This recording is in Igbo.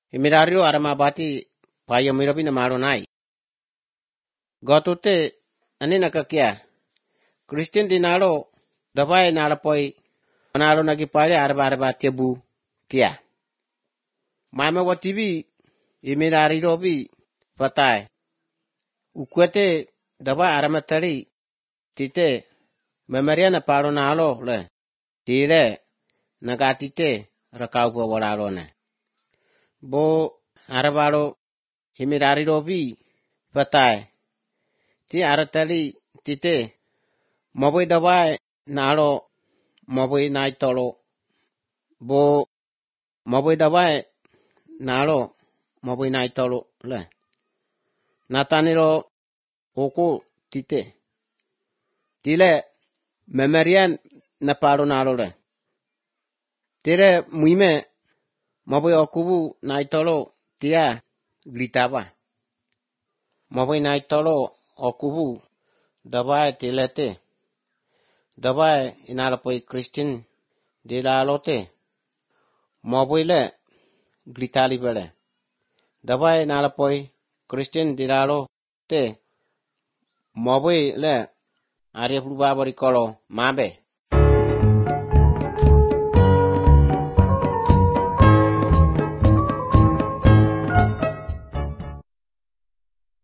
Imirario aramabati payo mirobi na maronai. Gotote anina kakia. Christian dinalo dabai nalapoi manalo nagipare arba tebu kia. Mama watibi imirario bi patai. Ukwete dabai aramatari tite memoria na paro nalo le. Tire nagatite rakau po waralo ne. Bo arabalo imirario bi patai. Ti aratali tite mabui dabai nalo mabui naitolo. Bo mabui dabai nalo mabui naitolo le. Nataniro oko tite. Tile memorian na paro nalo le. Tire muime mabui okubu naitolo tia glitaba. Mabui naitolo okubu dabai tilete. Dabai inalapoi Christian dilalote. Mabui le glitali bele. Dabai inalapoi Christian dilalote. Mabui le Arya Prubabari kolo mabe.